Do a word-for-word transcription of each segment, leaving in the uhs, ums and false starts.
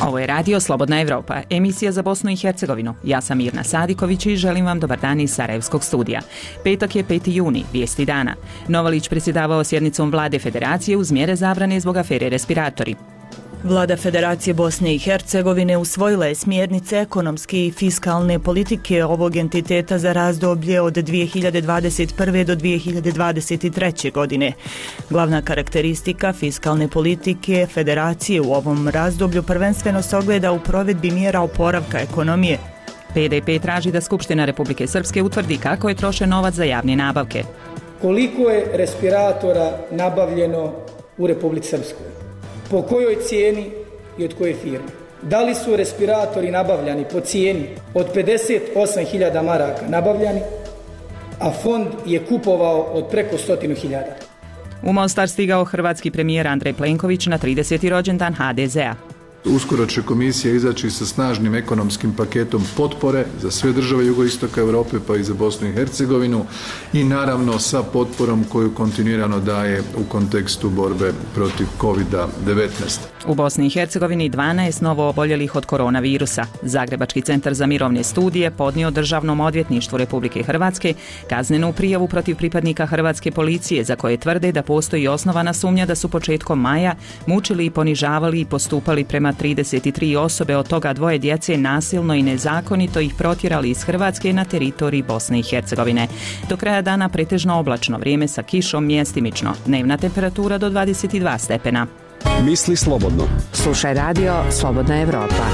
Ovo je radio Slobodna Evropa, emisija za Bosnu i Hercegovinu. Ja sam Mirna Sadiković i želim vam dobar dan iz Sarajevskog studija. Petak je peti juni, vijesti dana. Novalić predsjedavao sjednicom Vlade Federacije uz mjere zabrane zbog afere respiratori. Vlada Federacije Bosne i Hercegovine usvojila je smjernice ekonomske i fiskalne politike ovog entiteta za razdoblje od dvije hiljade dvadeset prve do dvije hiljade dvadeset treće. godine. Glavna karakteristika fiskalne politike Federacije u ovom razdoblju prvenstveno se ogleda u provedbi mjera oporavka ekonomije. P D P traži da Skupština Republike Srpske utvrdi kako je trošen novac za javne nabavke. Koliko je respiratora nabavljeno u Republici Srpskoj? Po kojoj cijeni i od koje firme? Da li su respiratori nabavljani po cijeni od pedeset osam hiljada maraka nabavljani, a fond je kupovao od preko stotinu hiljada? U Mostar stigao hrvatski premijer Andrej Plenković na trideseti rođendan H D Z a. Uskoro će komisija izaći sa snažnim ekonomskim paketom potpore za sve države jugoistoka Europe pa i za Bosnu i Hercegovinu i naravno sa potporom koju kontinuirano daje u kontekstu borbe protiv kovid devetnaest. U Bosni i Hercegovini dvanaest novo oboljelih od koronavirusa. Zagrebački centar za mirovne studije podnio Državnom odvjetništvu Republike Hrvatske kaznenu prijavu protiv pripadnika hrvatske policije za koje tvrde da postoji osnovana sumnja da su početkom maja mučili i ponižavali i postupali prema trideset tri osobe, od toga dvoje djece nasilno i nezakonito ih protjerali iz Hrvatske na teritoriji Bosne i Hercegovine. Do kraja dana pretežno oblačno vrijeme sa kišom mjestimično. Dnevna temperatura do dvadeset dva stepena. Misli slobodno. Slušaj radio Slobodna Evropa.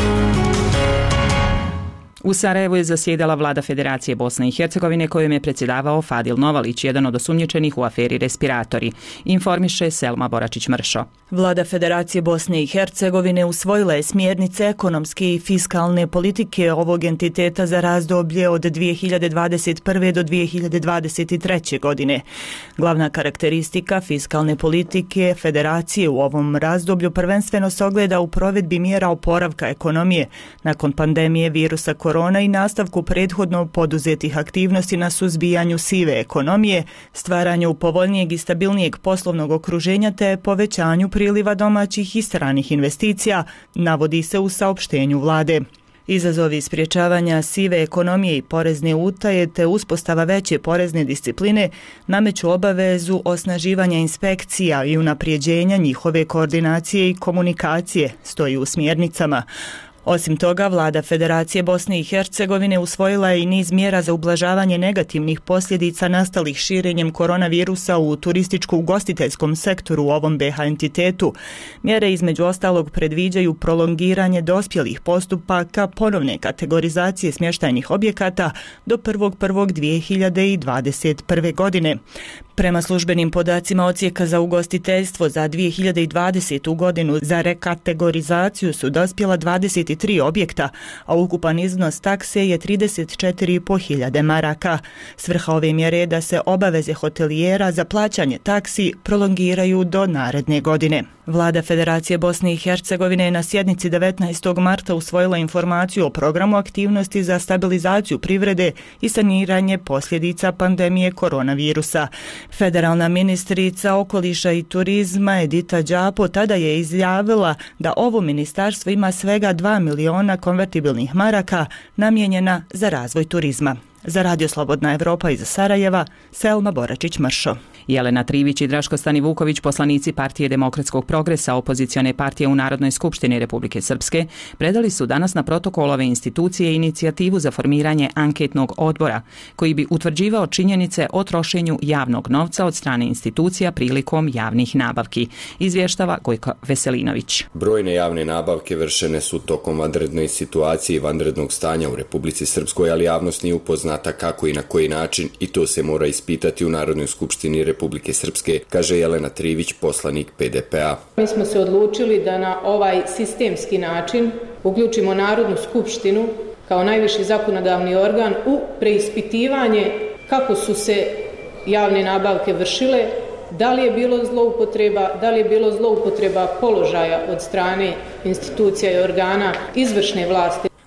U Sarajevu je zasjedala Vlada Federacije Bosne i Hercegovine kojom je predsjedavao Fadil Novalić, jedan od osumnjičenih u aferi respiratori. Informiše Selma Boračić-Mršo. Vlada Federacije Bosne i Hercegovine usvojila je smjernice ekonomske i fiskalne politike ovog entiteta za razdoblje od dvije hiljade dvadeset prve do dvije hiljade dvadeset treće. godine. Glavna karakteristika fiskalne politike Federacije u ovom razdoblju prvenstveno se ogleda u provedbi mjera oporavka ekonomije nakon pandemije virusa korona i nastavku prethodno poduzetih aktivnosti na suzbijanju sive ekonomije, stvaranju povoljnijeg i stabilnijeg poslovnog okruženja te povećanju priliva domaćih i stranih investicija, navodi se u saopštenju vlade. Izazovi sprječavanja sive ekonomije i porezne utaje te uspostava veće porezne discipline nameću obavezu osnaživanja inspekcija i unaprijeđenja njihove koordinacije i komunikacije, stoji u smjernicama. Osim toga, Vlada Federacije Bosne i Hercegovine usvojila je i niz mjera za ublažavanje negativnih posljedica nastalih širenjem koronavirusa u turističko-ugostiteljskom sektoru u ovom B H entitetu. Mjere između ostalog predviđaju prolongiranje dospjelih postupaka ponovne kategorizacije smještajnih objekata do prvog prvog dvije hiljade dvadeset prve. godine. Prema službenim podacima Odsjeka za ugostiteljstvo za dvije hiljade dvadesetu. godinu za rekategorizaciju su dospjela dvadeset tri objekta, a ukupan iznos takse je trideset četiri i po hiljade maraka. Svrha ove mjere je da se obaveze hotelijera za plaćanje taksi prolongiraju do naredne godine. Vlada Federacije Bosne i Hercegovine je na sjednici devetnaestog marta usvojila informaciju o programu aktivnosti za stabilizaciju privrede i saniranje posljedica pandemije koronavirusa. Federalna ministrica okoliša i turizma Edita Đapo tada je izjavila da ovo ministarstvo ima svega dva miliona konvertibilnih maraka namijenjena za razvoj turizma. Za Radio Slobodna Evropa iz Sarajeva, Selma Boračić-Mršo. Jelena Trivić i Draško Stanivuković, poslanici Partije demokratskog progresa, opozicione partije u Narodnoj skupštini Republike Srpske, predali su danas na protokol ove institucije inicijativu za formiranje anketnog odbora, koji bi utvrđivao činjenice o trošenju javnog novca od strane institucija prilikom javnih nabavki, izvještava Gojko Veselinović. Brojne javne nabavke vršene su tokom vanredne situacije i vanrednog stanja u Republici Srpskoj, ali javnost nije upoznata kako i na koji način i to se mora ispitati u Narodnoj skupštini Republike Srpske, kaže Jelena Trivić, poslanik P D P a. Mi smo se odlučili da na ovaj sistemski način uključimo Narodnu skupštinu kao najviši zakonodavni organ u preispitivanje kako su se javne nabavke vršile, da li je bilo zloupotreba, da li je bilo zloupotreba položaja od strane institucija i organa izvršne vlasti.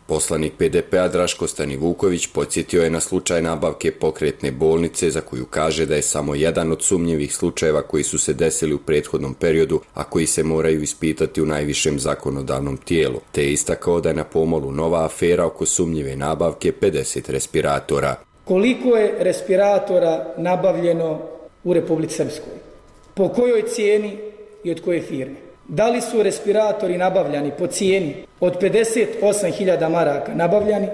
Poslanik P D P-a Draško Stanivuković podsjetio je na slučaj nabavke pokretne bolnice za koju kaže da je samo jedan od sumnjivih slučajeva koji su se desili u prethodnom periodu, a koji se moraju ispitati u najvišem zakonodavnom tijelu, te je istakao da je na pomolu nova afera oko sumnjive nabavke pedeset respiratora. Koliko je respiratora nabavljeno u Republici Srpskoj? Po kojoj cijeni i od koje firme? Da li su respiratori nabavljani po cijeni od pedeset osam hiljada maraka nabavljani,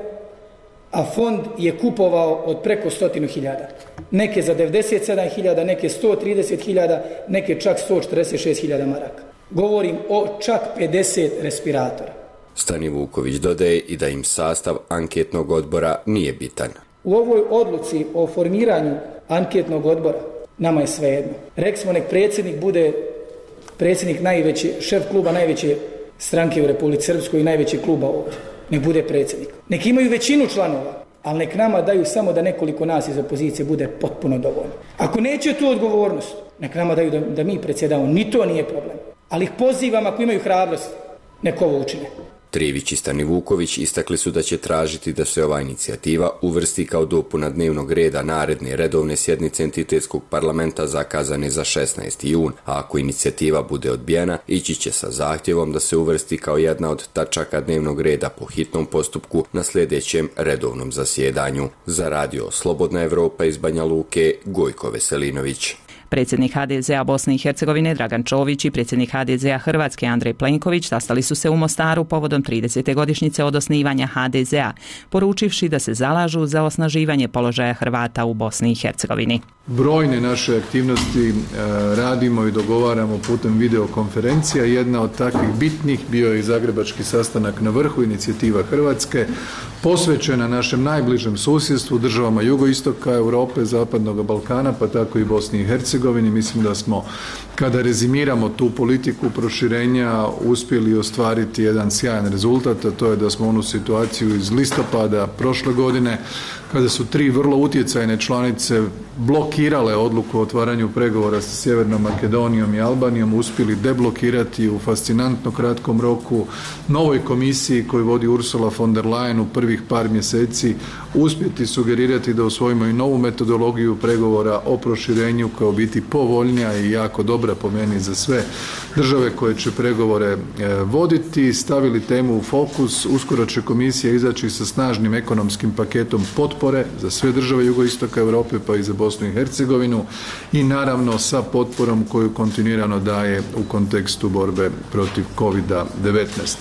a fond je kupovao od preko stotinu hiljada? Neke za devedeset sedam hiljada, neke sto trideset hiljada, neke čak sto četrdeset šest hiljada maraka. Govorim o čak pedeset respiratora. Stanivuković dodaje i da im sastav anketnog odbora nije bitan. U ovoj odluci o formiranju anketnog odbora nama je svejedno. Rekli smo nek predsjednik bude predsjednik najveće, šef kluba najveće stranke u Republici Srpskoj i najvećeg kluba ovdje. Nek bude predsjednik. Nek imaju većinu članova, ali nek nama daju samo da nekoliko nas iz opozicije bude potpuno dovoljno. Ako neće tu odgovornost, nek nama daju da, da mi predsjedamo, ni to nije problem. Ali ih pozivam, ako imaju hrabrost, nek ovo učine. Trivić i Stanivuković istakli su da će tražiti da se ova inicijativa uvrsti kao dopuna dnevnog reda naredne redovne sjednice entitetskog parlamenta zakazane za šesnaesti jun, a ako inicijativa bude odbijena, ići će sa zahtjevom da se uvrsti kao jedna od tačaka dnevnog reda po hitnom postupku na sljedećem redovnom zasjedanju. Za radio Slobodna Evropa iz Banja Luke, Gojko Veselinović. Predsjednik H D Z-a Bosne i Hercegovine Dragan Čović i predsjednik H D Z-a Hrvatske Andrej Plenković sastali su se u Mostaru povodom tridesete godišnjice od osnivanja H D Z-a, poručivši da se zalažu za osnaživanje položaja Hrvata u Bosni i Hercegovini. Brojne naše aktivnosti e, radimo i dogovaramo putem videokonferencija. Jedna od takvih bitnih bio je i zagrebački sastanak na vrhu, inicijativa Hrvatske, posvećena našem najbližem susjedstvu, državama jugoistoka Europe, zapadnog Balkana, pa tako i Bosni i Hercegovini. Mislim da smo, kada rezimiramo tu politiku proširenja, uspjeli ostvariti jedan sjajan rezultat, a to je da smo onu situaciju iz listopada prošle godine, kada su tri vrlo utjecajne članice blokirale odluku o otvaranju pregovora sa Sjevernom Makedonijom i Albanijom, uspjeli deblokirati u fascinantno kratkom roku, novoj komisiji koju vodi Ursula von der Leyen u prvih par mjeseci uspjeti sugerirati da usvojimo i novu metodologiju pregovora o proširenju koja u biti povoljnija i jako dobra po meni za sve države koje će pregovore voditi, stavili temu u fokus. Uskoro će komisija izaći sa snažnim ekonomskim paketom potpore za sve države jugoistoka Europe pa i za Bosnu i Hercegovinu i naravno sa potporom koju kontinuirano daje u kontekstu borbe protiv kovida devetnaest.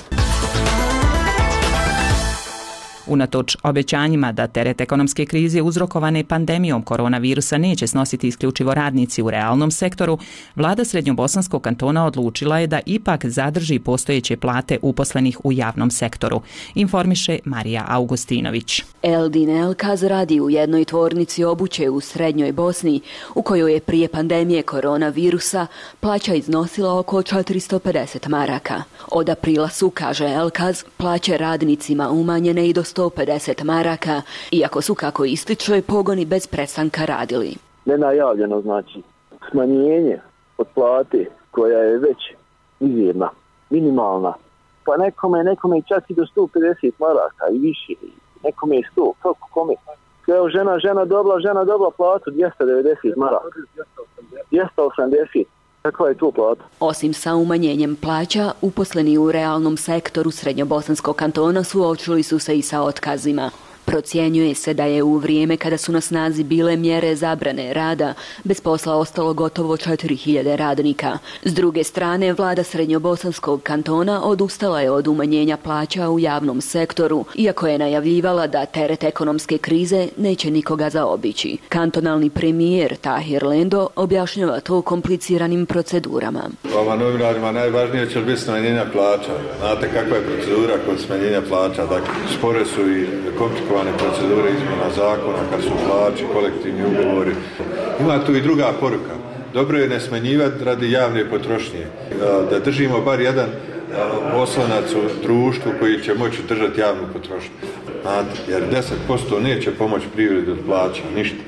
Unatoč obećanjima da teret ekonomske krize uzrokovane pandemijom koronavirusa neće snositi isključivo radnici u realnom sektoru, vlada Srednjobosanskog kantona odlučila je da ipak zadrži postojeće plate uposlenih u javnom sektoru, informiše Marija Augustinović. Eldin Elkaz radi u jednoj tvornici obuće u Srednjoj Bosni, u kojoj je prije pandemije koronavirusa plaća iznosila oko četiristo pedeset maraka. Od aprila su, kaže Elkaz, plaće radnicima umanjene i do sto pedeset maraka, iako su, kako ističe, pogoni bez prestanka radili. Nenajavljeno znači smanjenje od plate koja je već izmjerna, minimalna, pa nekome, nekome čak i do sto pedeset maraka i više, nekome je sto, kako kome. Evo žena, žena dobila, žena dobila platu dvjesto devedeset maraka, dvjesto osamdeset. Kakva je to plata? Osim sa umanjenjem plaća, uposleni u realnom sektoru Srednjobosanskog kantona suočili su se i sa otkazima. Procjenjuje se da je u vrijeme kada su na snazi bile mjere zabrane rada, bez posla ostalo gotovo četiri hiljade radnika. S druge strane, vlada Srednjobosanskog kantona odustala je od umanjenja plaća u javnom sektoru, iako je najavljivala da teret ekonomske krize neće nikoga zaobići. Kantonalni premijer Tahir Lendo objašnjava to kompliciranim procedurama. Vama novinarima najvažnije će biti smanjenja plaća. Znate kakva je procedura kod smanjenja plaća? Dakle, spore su i komplikovane procedure izmjena zakona, kad su plaći, kolektivni ugovori. Ima tu i druga poruka. Dobro je ne smanjivati radi javne potrošnje. Da držimo bar jedan oslonac u društvu koji će moći držati javnu potrošnju. Jer deset posto neće pomoći privredi od plaća, ništa.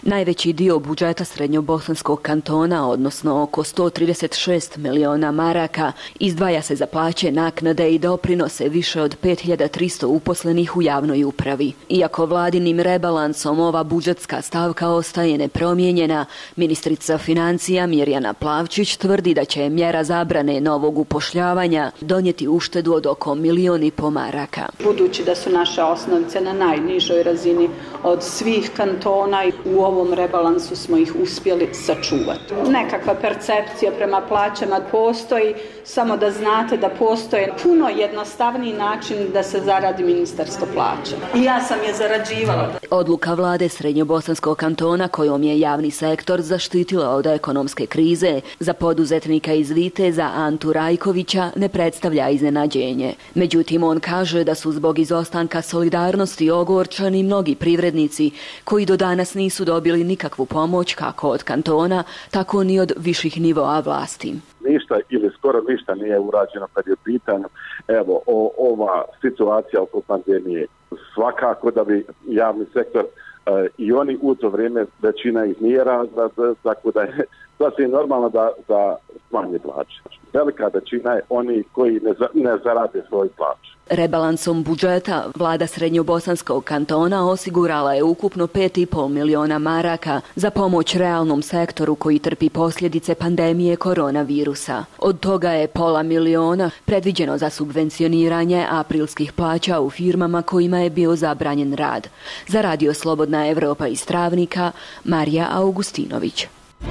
Najveći dio budžeta Srednjobosanskog kantona, odnosno oko sto trideset šest miliona maraka, izdvaja se za plaće, naknade i doprinose više od pet hiljada tristo uposlenih u javnoj upravi. Iako vladinim rebalansom ova budžetska stavka ostaje nepromijenjena, ministrica financija Mirjana Plavčić tvrdi da će mjera zabrane novog upošljavanja donijeti uštedu od oko milion i po maraka. Budući da su naše osnovice na najnižoj razini od svih kantona, u ovom rebalansu smo ih uspjeli sačuvati. Nekakva percepcija prema plaćama postoji, samo da znate da postoje puno jednostavniji način da se zaradi ministarska plaća. I ja sam je zarađivala. Odluka vlade Srednjobosanskog kantona kojom je javni sektor zaštitila od ekonomske krize za poduzetnika iz Viteza Antu Rajkovića ne predstavlja iznenađenje. Međutim, on kaže da su zbog izostanka solidarnosti ogorčani mnogi privrednici koji do danas nisu dobili nikakvu pomoć kako od kantona, tako ni od viših nivoa vlasti. Ništa ili skoro ništa nije urađeno kad je u pitanju evo o, ova situacija oko pandemije. Svakako da bi javni sektor e, i oni u to vrijeme većina ih nije razda, tako da je sasvim normalno da, da smanje plaće. Velika većina je oni koji ne, za, ne zarade svoj plaće. Rebalansom budžeta vlada Srednjobosanskog kantona osigurala je ukupno pet i pol miliona maraka za pomoć realnom sektoru koji trpi posljedice pandemije koronavirusa. Od toga je pola miliona predviđeno za subvencioniranje aprilskih plaća u firmama kojima je bio zabranjen rad. Za Radio Slobodna Evropa iz Travnika, Marija Augustinović.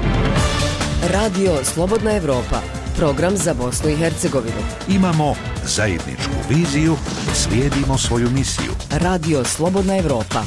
Radio Slobodna Evropa, program za Bosnu i Hercegovinu. Imamo zajedničku viziju, slijedimo svoju misiju. Radio Slobodna Evropa.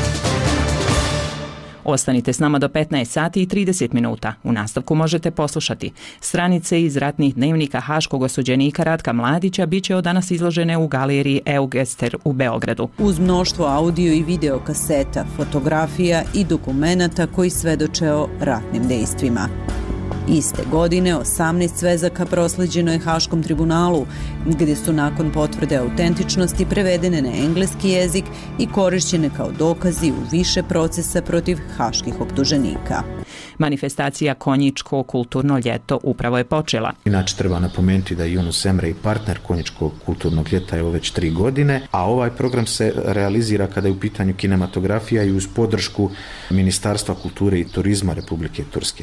Ostanite s nama do petnaest sati i trideset minuta. U nastavku možete poslušati. Stranice iz ratnih dnevnika haškog osuđenika Ratka Mladića bit će od danas izložene u galeriji Eugester u Beogradu. Uz mnoštvo audio i video kaseta, fotografija i dokumenata koji svedoče o ratnim dejstvima. Iste godine osamnaest svezaka prosleđeno je Haškom tribunalu, gdje su nakon potvrde autentičnosti prevedene na engleski jezik i korišćene kao dokazi u više procesa protiv haških optuženika. Manifestacija Konjičko kulturno ljeto upravo je počela. Inače treba napomenuti da je Yunus Emre i partner Konjičkog kulturnog ljeta evo već tri godine, a ovaj program se realizira kada je u pitanju kinematografija i uz podršku Ministarstva kulture i turizma Republike Turske.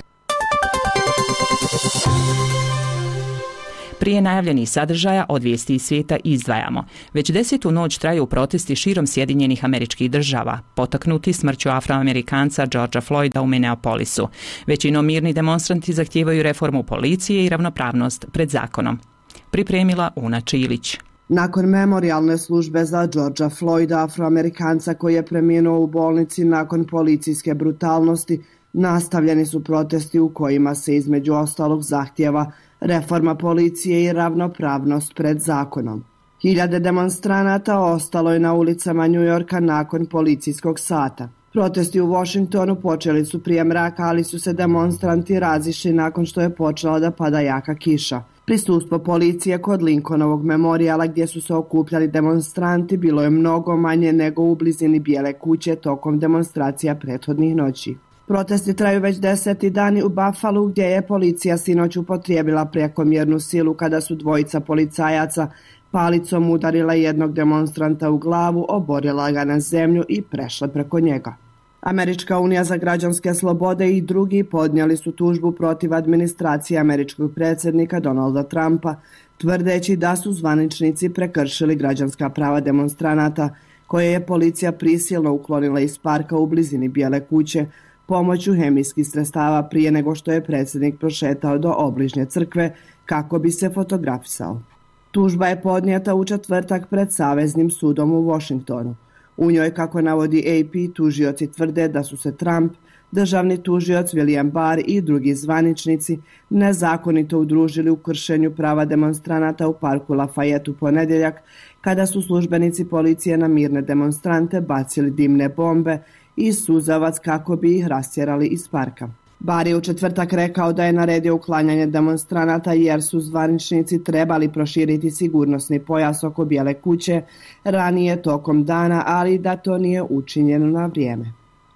Prije najavljenih sadržaja od vijesti iz svijeta izdvajamo. Već desetu noć traju protesti širom Sjedinjenih Američkih Država, potaknuti smrću Afroamerikanca Georgea Floyda u Minneapolisu. Većinom mirni demonstranti zahtijevaju reformu policije i ravnopravnost pred zakonom. Pripremila Una Čilić. Nakon memorijalne službe za Georgea Floyda, Afroamerikanca koji je preminuo u bolnici nakon policijske brutalnosti, nastavljeni su protesti u kojima se između ostalog zahtjeva reforma policije i ravnopravnost pred zakonom. Hiljade demonstranata ostalo je na ulicama New Yorka nakon policijskog sata. Protesti u Washingtonu počeli su prije mraka, ali su se demonstranti razišli nakon što je počela da pada jaka kiša. Prisustvo policije kod Lincolnovog memorijala gdje su se okupljali demonstranti bilo je mnogo manje nego u blizini Bijele kuće tokom demonstracija prethodnih noći. Protesti traju već deseti dani u Buffalu gdje je policija sinoć upotrijebila prekomjernu silu kada su dvojica policajaca palicom udarila jednog demonstranta u glavu, oborila ga na zemlju i prešla preko njega. Američka unija za građanske slobode i drugi podnijeli su tužbu protiv administracije američkog predsjednika Donalda Trumpa, tvrdeći da su zvaničnici prekršili građanska prava demonstranata koje je policija prisilno uklonila iz parka u blizini Bijele kuće pomoću hemijskih sredstava prije nego što je predsjednik prošetao do obližnje crkve kako bi se fotografisao. Tužba je podnijeta u četvrtak pred Saveznim sudom u Washingtonu. U njoj, kako navodi A P, tužioci tvrde da su se Trump, državni tužioc William Barr i drugi zvaničnici nezakonito udružili u kršenju prava demonstranata u parku Lafayette u ponedjeljak, kada su službenici policije na mirne demonstrante bacili dimne bombe i suzavac kako bi ih rastjerali iz parka. Barr je u četvrtak rekao da je naredio uklanjanje demonstranata jer su zvaničnici trebali proširiti sigurnosni pojas oko Bijele kuće ranije tokom dana, ali da to nije učinjeno na vrijeme.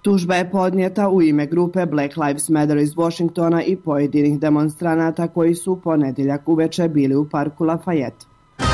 Tužba je podnijeta u ime grupe Black Lives Matter iz Washingtona i pojedinih demonstranata koji su u ponedjeljak uveče bili u parku Lafayette.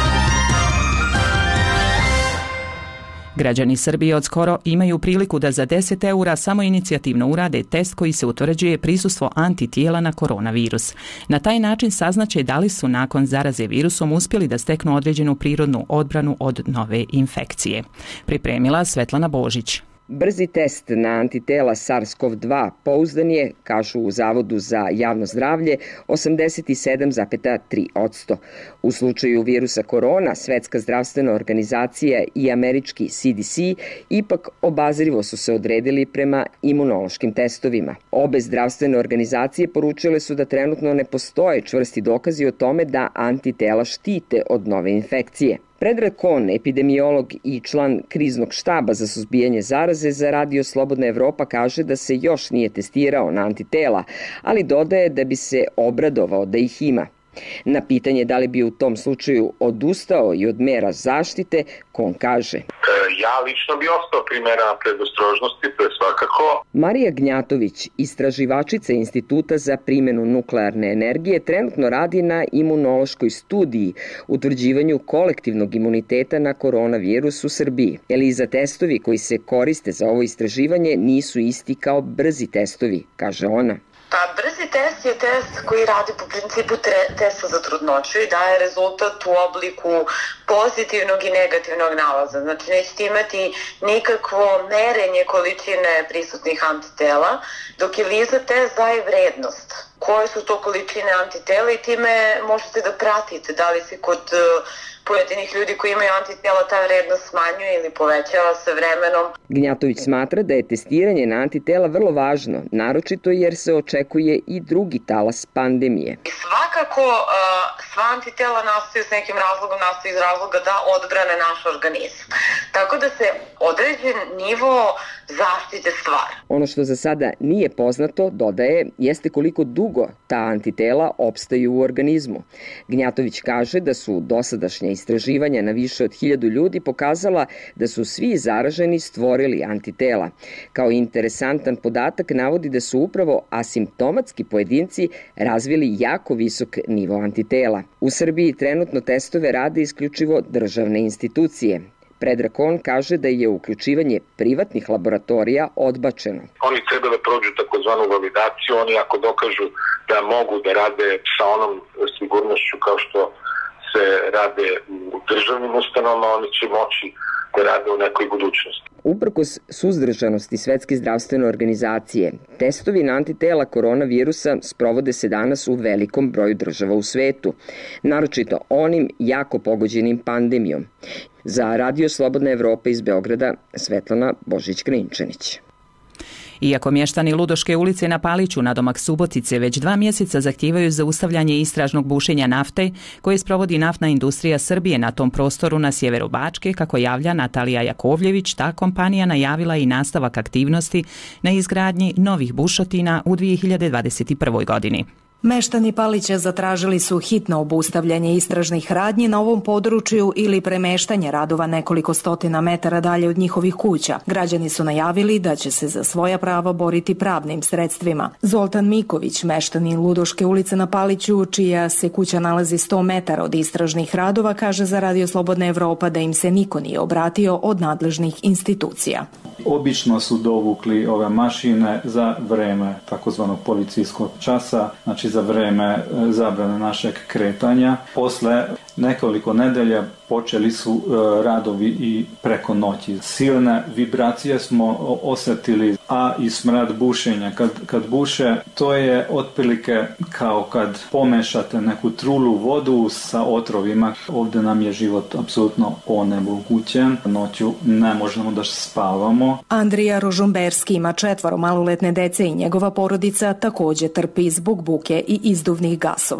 Građani Srbije od skoro imaju priliku da za deset eura samoinicijativno urade test koji se utvrđuje prisustvo antitijela na koronavirus. Na taj način saznaće da li su nakon zaraze virusom uspjeli da steknu određenu prirodnu odbranu od nove infekcije. Pripremila Svetlana Božić. Brzi test na antitela SARS-CoV dva pouzdan je, kažu u Zavodu za javno zdravlje, osamdeset sedam zarez tri posto. U slučaju virusa korona, Svetska zdravstvena organizacija i američki C D C ipak obazrivo su se odredili prema imunološkim testovima. Obe zdravstvene organizacije poručile su da trenutno ne postoje čvrsti dokazi o tome da antitela štite od nove infekcije. Predrag Kon, epidemiolog i član kriznog štaba za suzbijanje zaraze za Radio Slobodna Evropa, kaže da se još nije testirao na antitela, ali dodaje da bi se obradovao da ih ima. Na pitanje da li bi u tom slučaju odustao i od mera zaštite, Kon kaže: Ja lično bi ostao pri merama predostrožnosti, to je svakako. Marija Gnjatović, istraživačica Instituta za primjenu nuklearne energije, trenutno radi na imunološkoj studiji utvrđivanju kolektivnog imuniteta na koronavirus u Srbiji. Eliza, testovi koji se koriste za ovo istraživanje nisu isti kao brzi testovi, kaže ona. Pa brzi test je test koji radi po principu testa za trudnoću i daje rezultat u obliku pozitivnog i negativnog nalaza. Znači nećete imati nikakvo merenje količine prisutnih antitela, dok je ELISA test daje vrednost. Koje su to količine antitela i time možete da pratite da li se kod pojedinih ljudi koji imaju antitela ta vrednost smanjuje ili povećava sa vremenom. Gnjatović smatra da je testiranje na antitela vrlo važno, naročito jer se očekuje i drugi talas pandemije. I svakako sva antitela nastaju s nekim razlogom, nastaju iz razloga da odbrane naš organizam. Tako da se određen nivo zaštite stvara. Ono što za sada nije poznato, dodaje, jeste koliko dugo ta antitela opstaju u organizmu. Gnjatović kaže da su dosadašnja istraživanja na više od hiljadu ljudi pokazala da su svi zaraženi stvorili antitela. Kao interesantan podatak navodi da su upravo asimptomatski pojedinci razvili jako visok nivo antitela. U Srbiji trenutno testove rade isključivo državne institucije. Predrag Kon kaže da je uključivanje privatnih laboratorija odbačeno. Oni treba da prođu takozvanu validaciju, oni ako dokažu da mogu da rade sa onom sigurnošću kao što se rade u državnim ustanovama, oni će moći da rade u nekoj budućnosti. Uprkos suzdržanosti Svetske zdravstvene organizacije, testovi na antitela koronavirusa sprovode se danas u velikom broju država u svetu, naročito onim jako pogođenim pandemijom. Za Radio Slobodna Evropa iz Beograda, Svetlana Božić-Krinčanić. Iako mještani Ludoške ulice na Paliću nadomak Subotice već dva mjeseca zahtijevaju zaustavljanje istražnog bušenja nafte koje sprovodi Naftna industrija Srbije na tom prostoru na sjeveru Bačke, kako javlja Natalija Jakovljević, ta kompanija najavila i nastavak aktivnosti na izgradnji novih bušotina u dvije hiljade dvadeset prvoj. godini. Meštani Palića zatražili su hitno obustavljanje istražnih radnji na ovom području ili premeštanje radova nekoliko stotina metara dalje od njihovih kuća. Građani su najavili da će se za svoja prava boriti pravnim sredstvima. Zoltan Miković, meštanin Ludoške ulice na Paliću, čija se kuća nalazi sto metara od istražnih radova, kaže za Radio Slobodna Evropa da im se niko nije obratio od nadležnih institucija. Obično su dovukli ove mašine za vreme takozvanog policijskog časa, znači za vreme zabrane našeg kretanja. Posle nekoliko nedelja počeli su radovi i preko noći. Silne vibracije smo osjetili, a i smrad bušenja. Kad, kad buše, to je otprilike kao kad pomešate neku trulu vodu sa otrovima. Ovdje nam je život apsolutno onemogućen. Noću ne možemo da spavamo. Andrija Rožumberski ima četvoro maloletne dece i njegova porodica također trpi zbog buke i izduvnih gasova.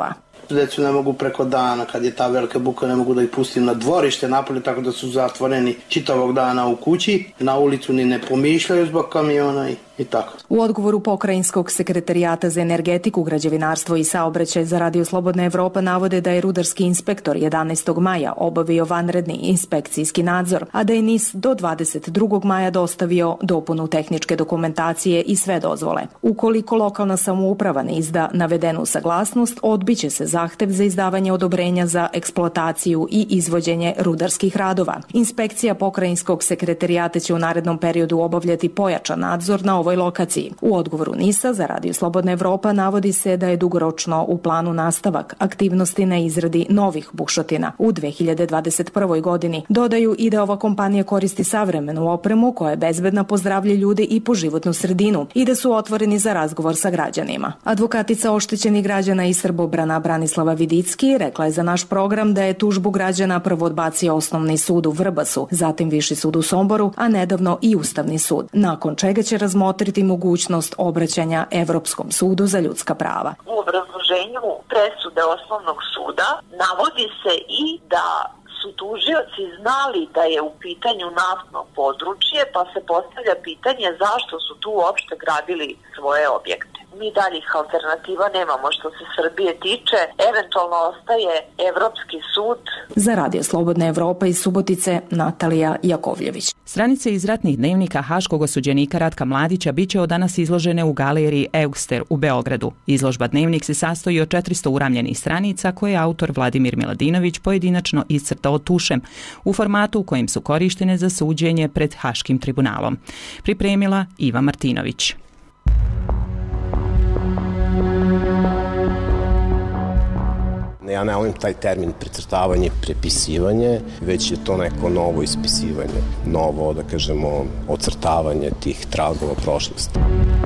Decu ne mogu preko dana, kad je ta velika buka ne mogu da ih pustim na dvorište napolje, tako da su zatvoreni čitavog dana u kući, na ulicu ni ne pomišljaju zbog kamiona i I tako. U odgovoru Pokrajinskog sekretarijata za energetiku, građevinarstvo i saobraćaj za Radio Slobodna Evropa navode da je rudarski inspektor jedanaestog maja obavio vanredni inspekcijski nadzor, a da je N I S do dvadeset drugog maja dostavio dopunu tehničke dokumentacije i sve dozvole. Ukoliko lokalna samouprava ne izda navedenu saglasnost, odbiće se zahtev za izdavanje odobrenja za eksploataciju i izvođenje rudarskih radova. Inspekcija Pokrajinskog sekretarijata će u narednom periodu obavljati pojačan nadzor na ovoj lokaciji. U odgovoru N I S-a za Radio Slobodna Evropa navodi se da je dugoročno u planu nastavak aktivnosti na izradi novih bušotina u dve hiljade dvadeset prvoj godini. Dodaju i da ova kompanija koristi savremenu opremu koja je bezbedna po zdravlje ljudi i po životnu sredinu i da su otvoreni za razgovor sa građanima. Advokatica oštećenih građana iz Srbobrana Branislava Vidicki rekla je za naš program da je tužbu građana prvo odbacio Osnovni sud u Vrbasu, zatim Viši sud u Somboru, a nedavno i Ustavni sud, nakon čega će razmotriti mogućnost obraćanja Evropskom sudu za ljudska prava. U obrazloženju presude Osnovnog suda navodi se i da su tužioci znali da je u pitanju naftno područje, pa se postavlja pitanje zašto su tu uopšte gradili svoje objekte. Mi daljih alternativa nemamo što se Srbije tiče, eventualno ostaje Evropski sud. Za Radio Slobodna Evropa iz Subotice, Natalija Jakovljević. Stranice iz ratnih dnevnika haškog osuđenika Ratka Mladića biće od danas izložene u galeriji Eugster u Beogradu. Izložba Dnevnik se sastoji od četiristo uramljenih stranica koje je autor Vladimir Miladinović pojedinačno iscrtao tušem u formatu u kojem su korištene za suđenje pred Haškim tribunalom. Pripremila Iva Martinović. Ja ne volim taj termin precrtavanje, prepisivanje, već je to neko novo ispisivanje, novo, da kažemo, ocrtavanje tih tragova prošlosti.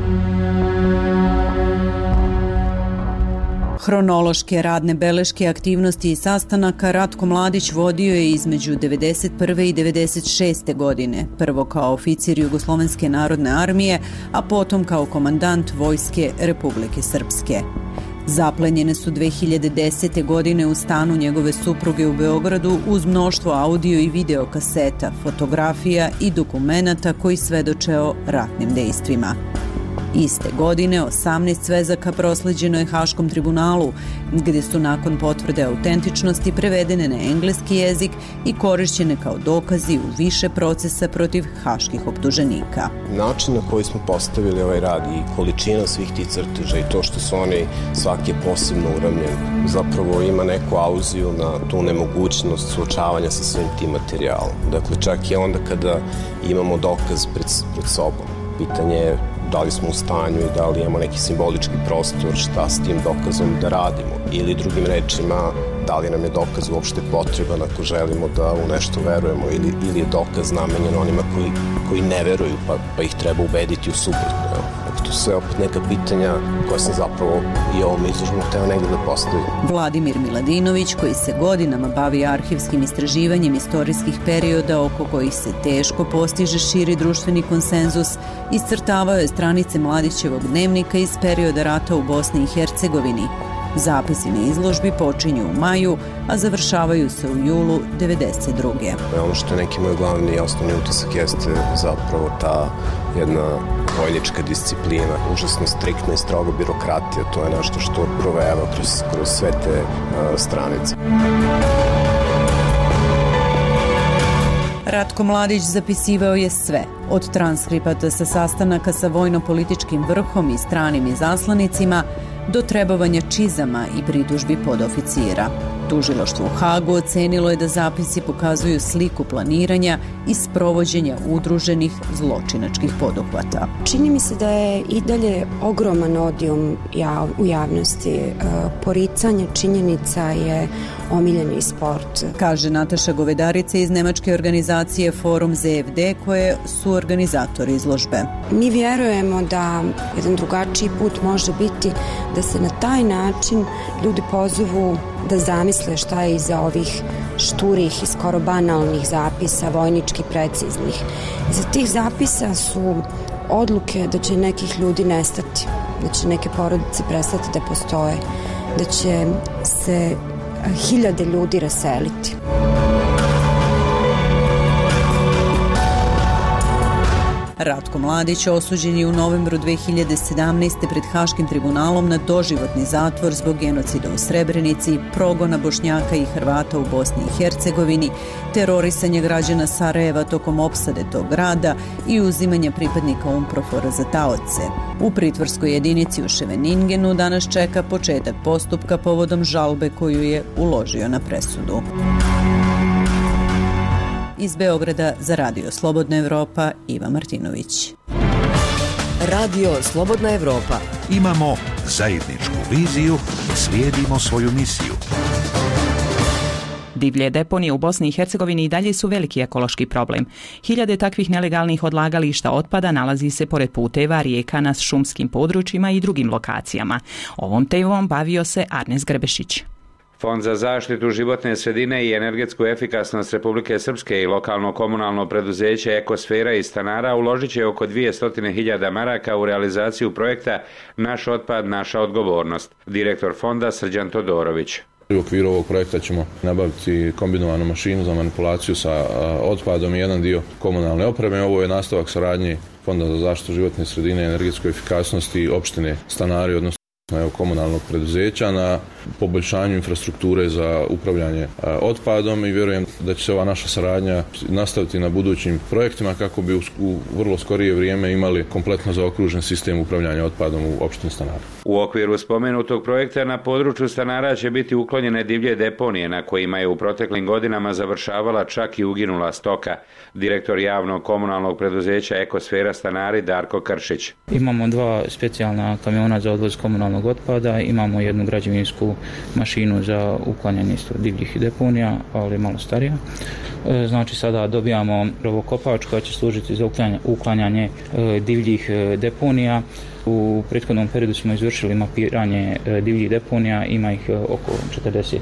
Hronološke radne beleške aktivnosti i sastanaka Ratko Mladić vodio je između devedeset prve i devedeset šeste godine, prvo kao oficir Jugoslovenske narodne armije, a potom kao komandant Vojske Republike Srpske. Zaplenjene su dve hiljade desete. godine u stanu njegove supruge u Beogradu uz mnoštvo audio i video kaseta, fotografija i dokumenata koji svedoče o ratnim dejstvima. Iste godine osamnaest svezaka prosleđeno je Haškom tribunalu, gde su nakon potvrde autentičnosti prevedene na engleski jezik i korišćene kao dokazi u više procesa protiv haških optuženika. Način na koji smo postavili ovaj rad i količina svih tih crteža i to što su oni svaki posebno uramljen, zapravo ima neku aluziju na tu nemogućnost suočavanja sa svim tim materijalom. Dakle, čak i onda kada imamo dokaz pred, pred sobom. Pitanje je da li smo u stanju i da li imamo neki simbolički prostor šta s tim dokazom da radimo. Ili drugim rečima, da li nam je dokaz uopšte potreban ako želimo da u nešto verujemo ili, ili je dokaz namenjen onima koji, koji ne veruju pa, pa ih treba ubediti u suprotno. Dakle, to sve opet neka pitanja koja sam zapravo i ovom izložbom hteo negdje da postavim. Vladimir Miladinović, koji se godinama bavi arhivskim istraživanjem istorijskih perioda oko kojih se teško postiže širi društveni konsenzus, iscrtavao je stranice Mladićevog dnevnika iz perioda rata u Bosni i Hercegovini. Zapisi na izložbi počinju u maju, a završavaju se u julu devedeset druge. Ono što je neki moj glavni i osnovni utisak jeste zapravo ta jedna vojnička disciplina, užasno striktna i stroga birokratija. To je nešto što provejava kroz, kroz sve te uh, stranice. Ratko Mladić zapisivao je sve, od transkripata sa sastanaka sa vojno-političkim vrhom i stranim izaslanicima do trebovanja čizama i pritužbi podoficira. Tužilaštvo u Hagu ocenilo je da zapisi pokazuju sliku planiranja i sprovođenja udruženih zločinačkih poduhvata. Čini mi se da je i dalje ogroman odijum jav, u javnosti. Poricanje činjenica je omiljeni sport. Kaže Nataša Govedarica iz nemačke organizacije Forum Z F D, koje su organizatori izložbe. Mi vjerujemo da jedan drugačiji put može biti da se na taj način ljudi pozovu da zamisle šta je iza ovih šturih i skoro banalnih zapisa, vojnički preciznih. Iza tih zapisa su odluke da će nekih ljudi nestati, da će neke porodice prestati da postoje, da će se hiljade ljudi raseliti. Ratko Mladić osuđen je u novembru dve hiljade sedamnaeste. pred Haškim tribunalom na doživotni zatvor zbog genocida u Srebrenici, progona Bošnjaka i Hrvata u Bosni i Hercegovini, terorisanja građana Sarajeva tokom opsade tog grada i uzimanja pripadnika UNPROFOR-a za taoce. U pritvorskoj jedinici u Ševeningenu danas čeka početak postupka povodom žalbe koju je uložio na presudu. Iz Beograda za Radio Slobodna Evropa, Iva Martinović. Radio Slobodna Evropa. Imamo zajedničku viziju, slijedimo svoju misiju. Divlje deponije u Bosni i Hercegovini i dalje su veliki ekološki problem. Hiljade takvih nelegalnih odlagališta otpada nalazi se pored puteva, rijeka, na šumskim područjima i drugim lokacijama. Ovom temom bavio se Arnes Grebešić. Fond za zaštitu životne sredine i energetsku efikasnost Republike Srpske i lokalno komunalno preduzeće Ekosfera iz Stanara uložit će oko dvjesto hiljada maraka u realizaciju projekta Naš otpad, naša odgovornost. Direktor fonda Srđan Todorović. U okviru ovog projekta ćemo nabaviti kombinovanu mašinu za manipulaciju sa otpadom i jedan dio komunalne opreme. Ovo je nastavak saradnje Fonda za zaštitu životne sredine i energetsku efikasnost i opštine Stanari, odnosno komunalnog preduzeća, na poboljšanju infrastrukture za upravljanje otpadom i vjerujem da će se ova naša saradnja nastaviti na budućim projektima kako bi u vrlo skorije vrijeme imali kompletno zaokružen sistem upravljanja otpadom u opštini Stanara. U okviru spomenutog projekta na području Stanara će biti uklonjene divlje deponije na kojima je u proteklim godinama završavala čak i uginula stoka. Direktor javnog komunalnog preduzeća Ekosfera Stanari Darko Kršić. Imamo dva specijalna kamiona za odvoz komunalnog otpada, imamo jednu građevinsku mašinu za uklanjanje divljih deponija, ali malo starija. Znači sada dobijamo rovokopač koja će služiti za uklanjanje divljih deponija. U prethodnom periodu smo izvršili mapiranje divljih deponija, ima ih oko četrdeset.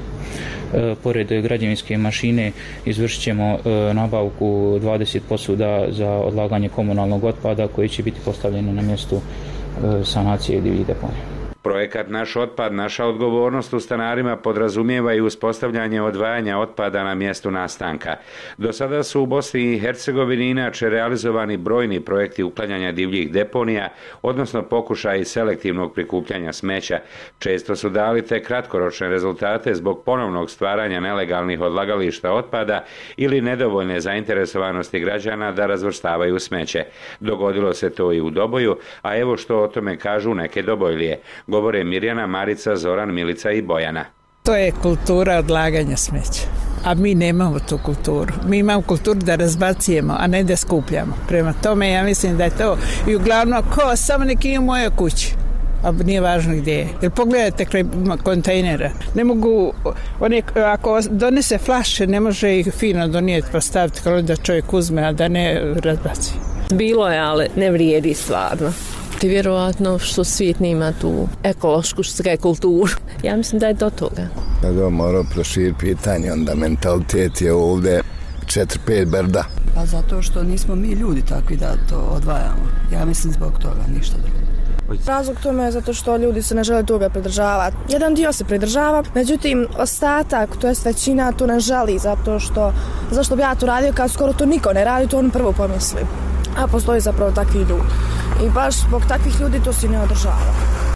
Pored građevinske mašine izvršit ćemo nabavku dvadeset posuda za odlaganje komunalnog otpada koji će biti postavljeni na mjestu sanacije divljih deponija. Projekat Naš otpad, naša odgovornost u Stanarima podrazumijeva i uspostavljanje odvajanja otpada na mjestu nastanka. Do sada su u Bosni i Hercegovini inače realizovani brojni projekti uklanjanja divljih deponija, odnosno pokušaji selektivnog prikupljanja smeća. Često su dali te kratkoročne rezultate zbog ponovnog stvaranja nelegalnih odlagališta otpada ili nedovoljne zainteresovanosti građana da razvrstavaju smeće. Dogodilo se to i u Doboju, a evo što o tome kažu neke Dobojlije. Govore Mirjana, Marica, Zoran, Milica i Bojana. To je kultura odlaganja smeća, a mi nemamo tu kulturu. Mi imamo kulturu da razbacujemo, a ne da skupljamo. Prema tome ja mislim da je to i uglavnom ko samo neki je u mojoj kući, a nije važno gdje je. Jer pogledajte kontejnera. Ne mogu, one, ako donese flaše, ne može ih fino donijeti pa staviti kao da čovjek uzme, a da ne razbaci. Bilo je, ali ne vrijedi stvarno. I vjerovatno što svijet nema tu ekološku kulturu. Ja mislim da je do toga. Da moramo proširiti pitanje, onda mentalitet je ovdje četiri pet brda. Pa zato što nismo mi ljudi takvi da to odvajamo. Ja mislim zbog toga, ništa drugo. Razlog tome je zato što ljudi se ne žele toga pridržavati. Jedan dio se pridržava, međutim ostatak, to jest većina, to ne želi zato što, zašto bi ja to radio kad skoro to niko ne radi, to on prvo pomisli. A postoji zapravo takvi ljudi. I baš zbog takvih ljudi to se ne održava.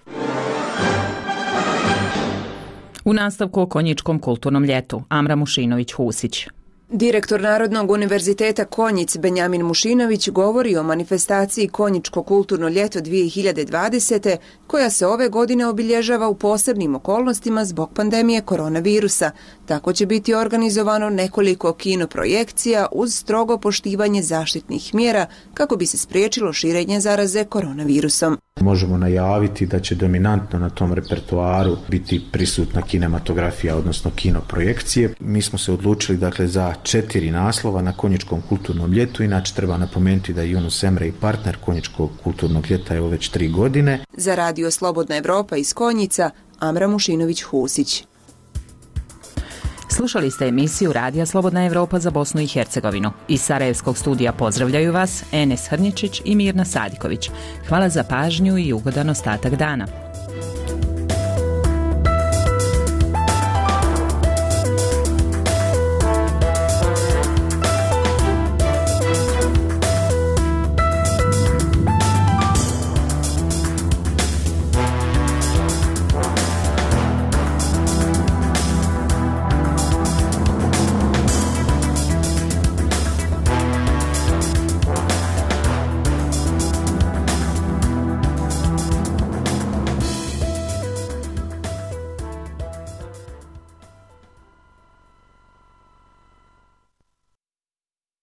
U nastavku o Konjičkom kulturnom ljetu, Amra Mušinović-Husić. Direktor Narodnog univerziteta Konjic Benjamin Mušinović govori o manifestaciji Konjičko kulturno ljeto dvije hiljade dvadesete koja se ove godine obilježava u posebnim okolnostima zbog pandemije koronavirusa. Tako će biti organizovano nekoliko kino projekcija uz strogo poštivanje zaštitnih mjera kako bi se spriječilo širenje zaraze koronavirusom. Možemo najaviti da će dominantno na tom repertoaru biti prisutna kinematografija, odnosno kino projekcije. Mi smo se odlučili dakle za četiri naslova na Konjičkom kulturnom ljetu. Inače treba napomenuti da je Yunus Emre i partner Konjičkog kulturnog ljeta evo već tri godine. Za Radio Slobodna Evropa iz Konjica, Amra Mušinović-Husić. Slušali ste emisiju Radija Slobodna Evropa za Bosnu i Hercegovinu. Iz Sarajevskog studija pozdravljaju vas Enes Hrničić i Mirna Sadiković. Hvala za pažnju i ugodan ostatak dana.